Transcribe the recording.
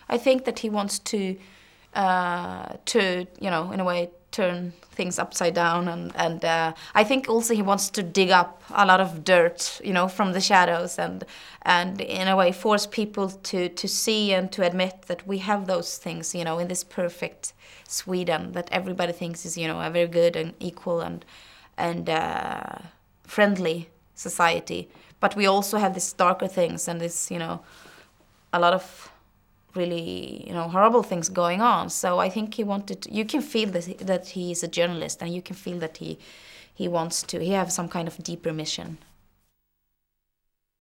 I think that he wants to in a way, turn things upside down, and I think also he wants to dig up a lot of dirt, from the shadows, and in a way force people to see and to admit that we have those things, in this perfect Sweden that everybody thinks is, a very good and equal and friendly society. But we also have these darker things and this, a lot of really, horrible things going on. So I think you can feel that he is a journalist, and you can feel that he wants to, he has some kind of deeper mission.